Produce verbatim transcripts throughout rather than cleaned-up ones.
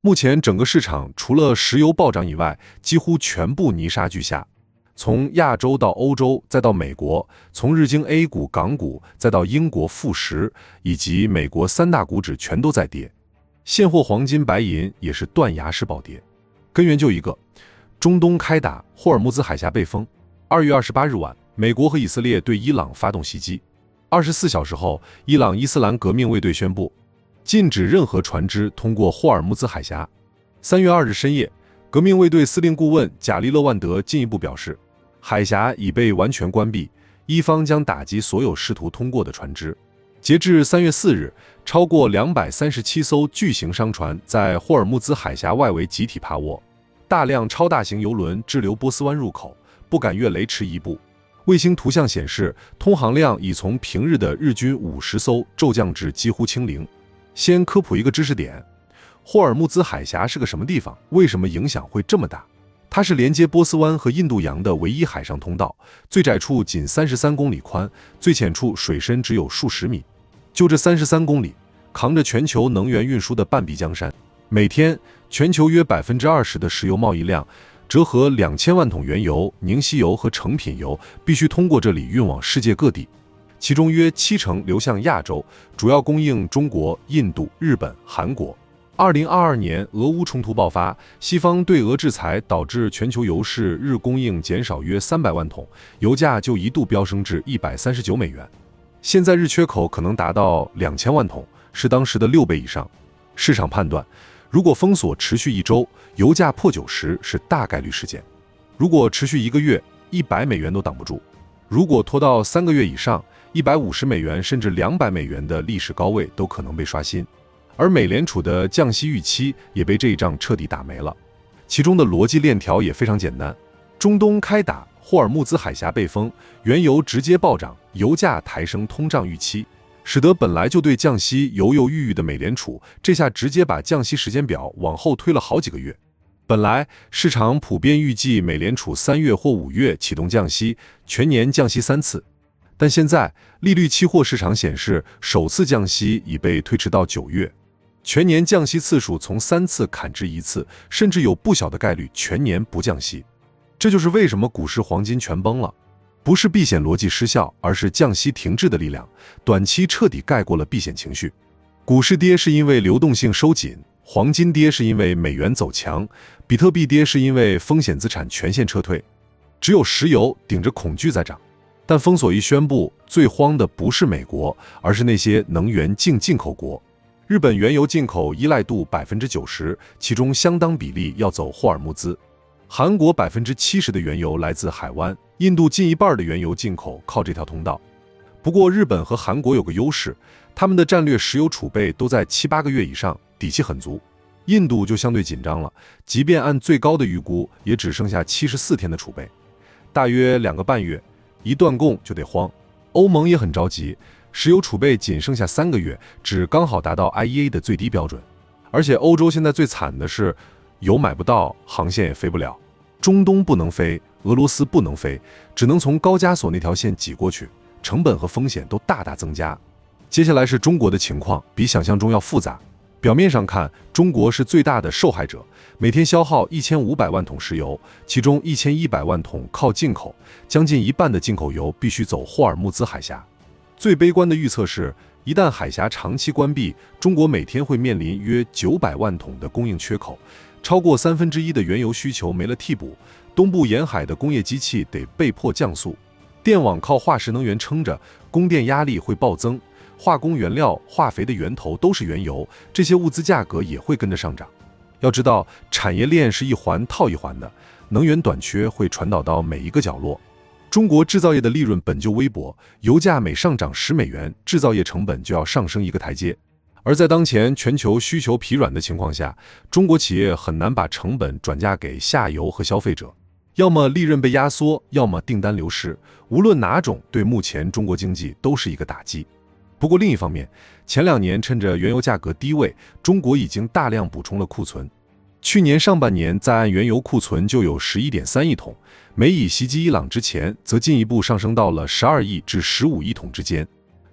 目前整个市场除了石油暴涨以外，几乎全部泥沙俱下。从亚洲到欧洲，再到美国，从日经 A 股、港股，再到英国富时以及美国三大股指全都在跌。现货黄金、白银也是断崖式暴跌。根源就一个：中东开打，霍尔木兹海峡被封。二月二十八日晚，美国和以色列对伊朗发动袭击。二十四小时后，伊朗伊斯兰革命卫队宣布禁止任何船只通过霍尔木兹海峡。三月二日深夜，革命卫队司令顾问贾利勒万德进一步表示，海峡已被完全关闭，伊方将打击所有试图通过的船只。截至三月四日，超过两百三十七艘巨型商船在霍尔木兹海峡外围集体趴窝，大量超大型油轮滞留波斯湾入口，不敢越雷池一步。卫星图像显示，通航量已从平日的日均五十艘骤降至几乎清零。先科普一个知识点，霍尔木兹海峡是个什么地方？为什么影响会这么大？它是连接波斯湾和印度洋的唯一海上通道，最窄处仅三十三公里宽，最浅处水深只有数十米。就这三十三公里，扛着全球能源运输的半壁江山。每天，全球约百分之二十的石油贸易量，折合两千万桶原油、凝稀油和成品油，必须通过这里运往世界各地。其中约七成流向亚洲，主要供应中国、印度、日本、韩国。二零二二年，俄乌冲突爆发，西方对俄制裁导致全球油市日供应减少约三百万桶，油价就一度飙升至一百三十九美元。现在日缺口可能达到两千万桶，是当时的六倍以上。市场判断，如果封锁持续一周，油价破九十是大概率事件；如果持续一个月，一百美元都挡不住；如果拖到三个月以上，一百五十美元甚至两百美元的历史高位都可能被刷新。而美联储的降息预期也被这一仗彻底打没了。其中的逻辑链条也非常简单：中东开打，霍尔木兹海峡被封，原油直接暴涨，油价抬升通胀预期，使得本来就对降息犹犹豫豫的美联储，这下直接把降息时间表往后推了好几个月。本来市场普遍预计美联储三月或五月启动降息，全年降息三次。但现在利率期货市场显示，首次降息已被推迟到九月，全年降息次数从三次砍至一次，甚至有不小的概率全年不降息。这就是为什么股市黄金全崩了，不是避险逻辑失效，而是降息停滞的力量，短期彻底盖过了避险情绪。股市跌是因为流动性收紧，黄金跌是因为美元走强，比特币跌是因为风险资产全线撤退，只有石油顶着恐惧在涨。但封锁一宣布，最慌的不是美国，而是那些能源净进口国。日本原油进口依赖度 百分之九十， 其中相当比例要走霍尔木兹。韩国 百分之七十 的原油来自海湾，印度近一半的原油进口靠这条通道。不过日本和韩国有个优势，他们的战略石油储备都在七八个月以上，底气很足。印度就相对紧张了，即便按最高的预估，也只剩下七十四天的储备，大约两个半月，一断供就得慌。欧盟也很着急，石油储备仅剩下三个月，只刚好达到 I E A 的最低标准。而且欧洲现在最惨的是，油买不到，航线也飞不了，中东不能飞，俄罗斯不能飞，只能从高加索那条线挤过去，成本和风险都大大增加。接下来是中国的情况，比想象中要复杂。表面上看，中国是最大的受害者，每天消耗一千五百万桶石油，其中一千一百万桶靠进口，将近一半的进口油必须走霍尔木兹海峡。最悲观的预测是，一旦海峡长期关闭，中国每天会面临约九百万桶的供应缺口，超过三分之一的原油需求没了替补，东部沿海的工业机器得被迫降速，电网靠化石能源撑着，供电压力会暴增。化工原料、化肥的源头都是原油，这些物资价格也会跟着上涨。要知道，产业链是一环套一环的，能源短缺会传导到每一个角落。中国制造业的利润本就微薄，油价每上涨十美元，制造业成本就要上升一个台阶。而在当前全球需求疲软的情况下，中国企业很难把成本转嫁给下游和消费者，要么利润被压缩，要么订单流失，无论哪种，对目前中国经济都是一个打击。不过另一方面，前两年趁着原油价格低位，中国已经大量补充了库存。去年上半年在岸原油库存就有 十一点三亿桶，美以袭击伊朗之前则进一步上升到了十二亿至十五亿桶之间。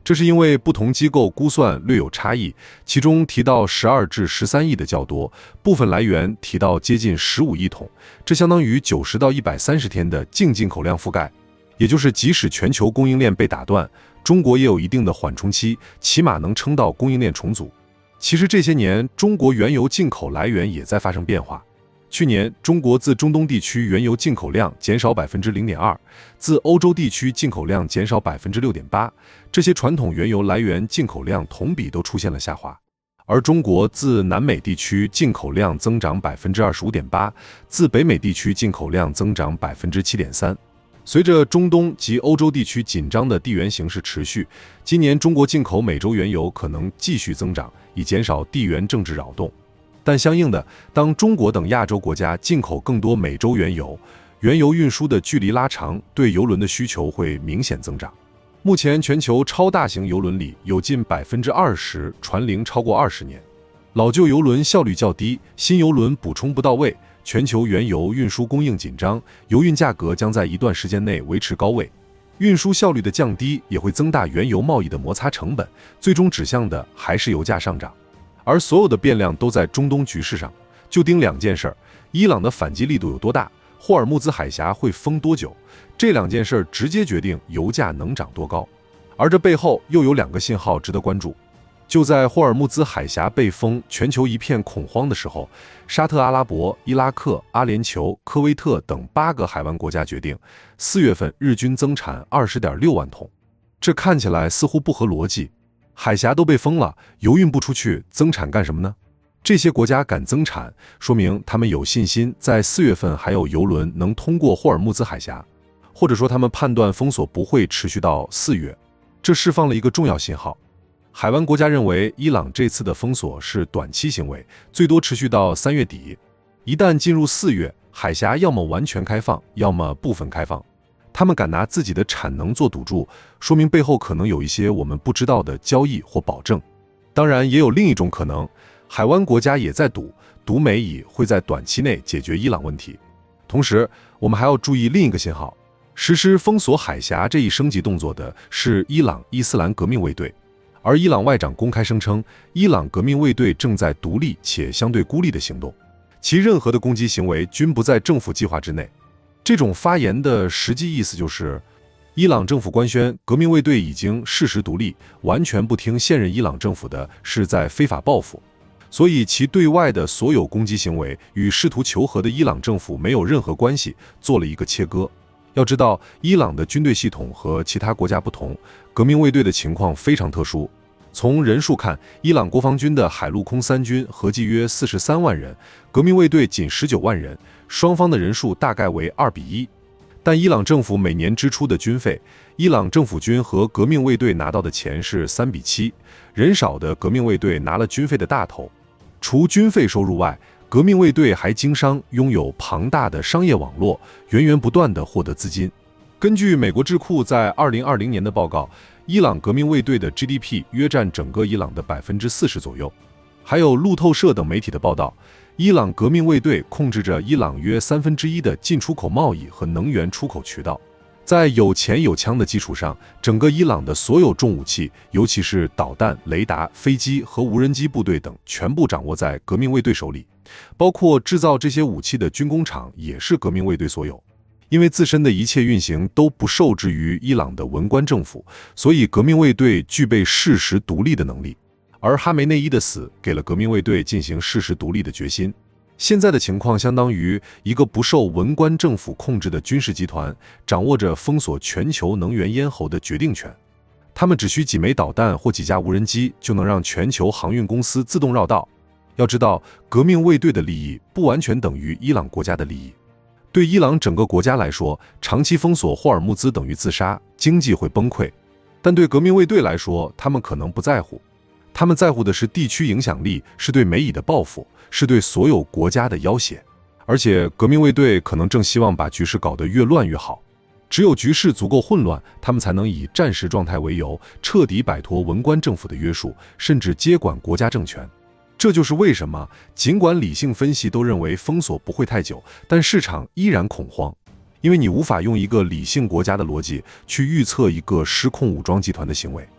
这是因为不同机构估算略有差异，其中提到十二至十三亿的较多，部分来源提到接近十五亿桶，这相当于九十到一百三十天的净进口量覆盖。也就是即使全球供应链被打断，中国也有一定的缓冲期，起码能撑到供应链重组。其实这些年，中国原油进口来源也在发生变化。去年，中国自中东地区原油进口量减少 百分之零点二， 自欧洲地区进口量减少 百分之六点八， 这些传统原油来源进口量同比都出现了下滑。而中国自南美地区进口量增长 百分之二十五点八， 自北美地区进口量增长 百分之七点三。随着中东及欧洲地区紧张的地缘形势持续，今年中国进口美洲原油可能继续增长，以减少地缘政治扰动。但相应的，当中国等亚洲国家进口更多美洲原油，原油运输的距离拉长，对油轮的需求会明显增长。目前全球超大型油轮里有近 百分之二十 船龄超过二十年，老旧油轮效率较低，新油轮补充不到位，全球原油运输供应紧张，油运价格将在一段时间内维持高位。运输效率的降低也会增大原油贸易的摩擦成本，最终指向的还是油价上涨。而所有的变量都在中东局势上，就盯两件事：伊朗的反击力度有多大，霍尔木兹海峡会封多久。这两件事直接决定油价能涨多高。而这背后又有两个信号值得关注。就在霍尔木兹海峡被封、全球一片恐慌的时候，沙特阿拉伯、伊拉克、阿联酋、科威特等八个海湾国家决定，四月份日均增产 二十点六万桶。这看起来似乎不合逻辑。海峡都被封了，油运不出去，增产干什么呢？这些国家敢增产，说明他们有信心在四月份还有油轮能通过霍尔木兹海峡，或者说他们判断封锁不会持续到四月。这释放了一个重要信号。海湾国家认为伊朗这次的封锁是短期行为，最多持续到三月底。一旦进入四月，海峡要么完全开放，要么部分开放。他们敢拿自己的产能做赌注，说明背后可能有一些我们不知道的交易或保证。当然，也有另一种可能，海湾国家也在赌，赌美以会在短期内解决伊朗问题。同时，我们还要注意另一个信号：实施封锁海峡这一升级动作的是伊朗伊斯兰革命卫队。而伊朗外长公开声称，伊朗革命卫队正在独立且相对孤立的行动，其任何的攻击行为均不在政府计划之内。这种发言的实际意思就是，伊朗政府官宣革命卫队已经事实独立，完全不听现任伊朗政府的，是在非法报复，所以其对外的所有攻击行为与试图求和的伊朗政府没有任何关系，做了一个切割。要知道，伊朗的军队系统和其他国家不同，革命卫队的情况非常特殊。从人数看，伊朗国防军的海陆空三军合计约四十三万人，革命卫队仅十九万人，双方的人数大概为二比一。但伊朗政府每年支出的军费，伊朗政府军和革命卫队拿到的钱是三比七，人少的革命卫队拿了军费的大头。除军费收入外，革命卫队还经商，拥有庞大的商业网络，源源不断地获得资金。根据美国智库在二零二零年的报告，伊朗革命卫队的 G D P 约占整个伊朗的 百分之四十 左右。还有路透社等媒体的报道，伊朗革命卫队控制着伊朗约三分之一的进出口贸易和能源出口渠道。在有钱有枪的基础上，整个伊朗的所有重武器，尤其是导弹、雷达、飞机和无人机部队等，全部掌握在革命卫队手里，包括制造这些武器的军工厂也是革命卫队所有。因为自身的一切运行都不受制于伊朗的文官政府，所以革命卫队具备事实独立的能力。而哈梅内伊的死给了革命卫队进行事实独立的决心。现在的情况相当于一个不受文官政府控制的军事集团，掌握着封锁全球能源咽喉的决定权。他们只需几枚导弹或几架无人机，就能让全球航运公司自动绕道。要知道，革命卫队的利益不完全等于伊朗国家的利益。对伊朗整个国家来说，长期封锁霍尔木兹等于自杀，经济会崩溃。但对革命卫队来说，他们可能不在乎。他们在乎的是地区影响力，是对美以的报复，是对所有国家的要挟。而且革命卫队可能正希望把局势搞得越乱越好。只有局势足够混乱，他们才能以战时状态为由，彻底摆脱文官政府的约束，甚至接管国家政权。这就是为什么尽管理性分析都认为封锁不会太久，但市场依然恐慌。因为你无法用一个理性国家的逻辑去预测一个失控武装集团的行为。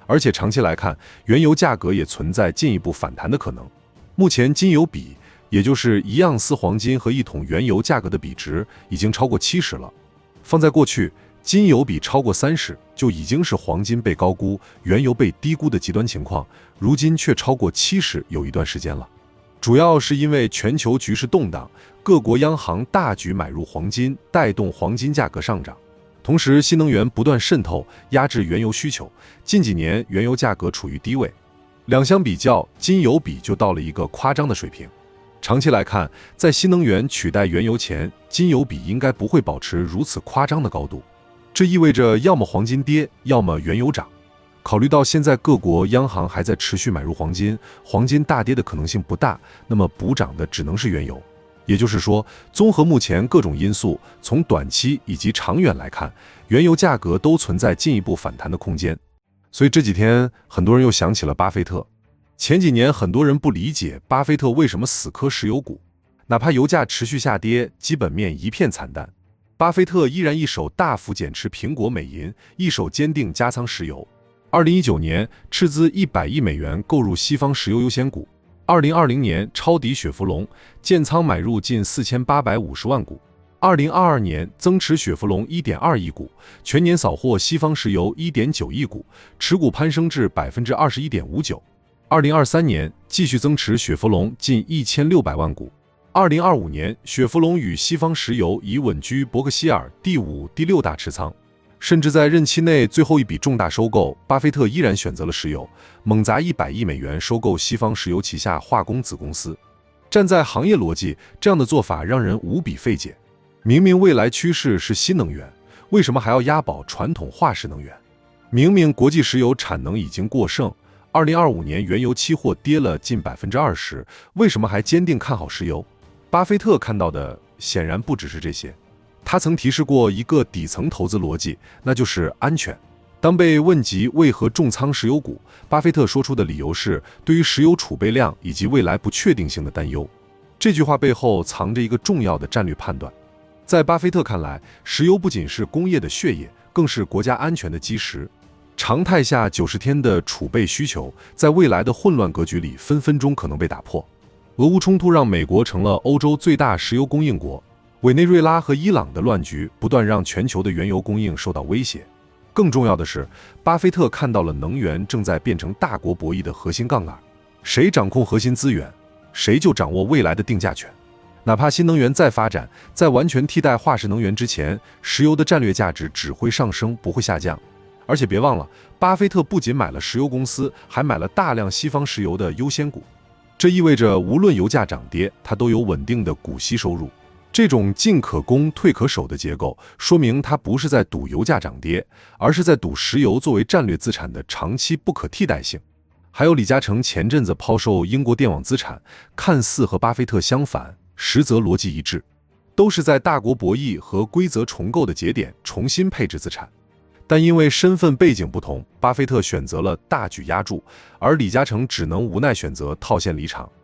而且长期来看，原油价格也存在进一步反弹的可能。目前金油比，也就是一盎司黄金和一桶原油价格的比值，已经超过七十了。放在过去，金油比超过三十就已经是黄金被高估、原油被低估的极端情况，如今却超过七十有一段时间了。主要是因为全球局势动荡，各国央行大举买入黄金，带动黄金价格上涨。同时，新能源不断渗透，压制原油需求。近几年，原油价格处于低位，两相比较，金油比就到了一个夸张的水平。长期来看，在新能源取代原油前，金油比应该不会保持如此夸张的高度。这意味着要么黄金跌，要么原油涨。考虑到现在各国央行还在持续买入黄金，黄金大跌的可能性不大，那么补涨的只能是原油。也就是说，综合目前各种因素，从短期以及长远来看，原油价格都存在进一步反弹的空间。所以这几天，很多人又想起了巴菲特。前几年，很多人不理解巴菲特为什么死磕石油股，哪怕油价持续下跌，基本面一片惨淡，巴菲特依然一手大幅减持苹果、美银，一手坚定加仓石油。二零一九年，斥资一百亿美元购入西方石油优先股。二零二零年抄底雪佛龙，建仓买入近四千八百五十万股。二零二二年增持雪佛龙一点二亿股，全年扫获西方石油一点九亿股，持股攀升至百分之二十一点五九。二零二三年继续增持雪佛龙近一千六百万股。二零二五年，雪佛龙与西方石油已稳居伯克希尔第五、第六大持仓。甚至在任期内最后一笔重大收购，巴菲特依然选择了石油，猛砸一百亿美元收购西方石油旗下化工子公司。站在行业逻辑，这样的做法让人无比费解。明明未来趋势是新能源，为什么还要押宝传统化石能源？明明国际石油产能已经过剩，二零二五年原油期货跌了近百分之二十，为什么还坚定看好石油？巴菲特看到的显然不只是这些。他曾提示过一个底层投资逻辑，那就是安全。当被问及为何重仓石油股，巴菲特说出的理由是对于石油储备量以及未来不确定性的担忧。这句话背后藏着一个重要的战略判断。在巴菲特看来，石油不仅是工业的血液，更是国家安全的基石。常态下九十天的储备需求，在未来的混乱格局里分分钟可能被打破。俄乌冲突让美国成了欧洲最大石油供应国，委内瑞拉和伊朗的乱局不断让全球的原油供应受到威胁。更重要的是，巴菲特看到了能源正在变成大国博弈的核心杠杆，谁掌控核心资源，谁就掌握未来的定价权。哪怕新能源再发展，在完全替代化石能源之前，石油的战略价值只会上升，不会下降。而且别忘了，巴菲特不仅买了石油公司，还买了大量西方石油的优先股。这意味着无论油价涨跌，他都有稳定的股息收入。这种进可攻退可守的结构，说明他不是在赌油价涨跌，而是在赌石油作为战略资产的长期不可替代性。还有李嘉诚前阵子抛售英国电网资产，看似和巴菲特相反，实则逻辑一致，都是在大国博弈和规则重构的节点重新配置资产。但因为身份背景不同，巴菲特选择了大举压注，而李嘉诚只能无奈选择套现离场。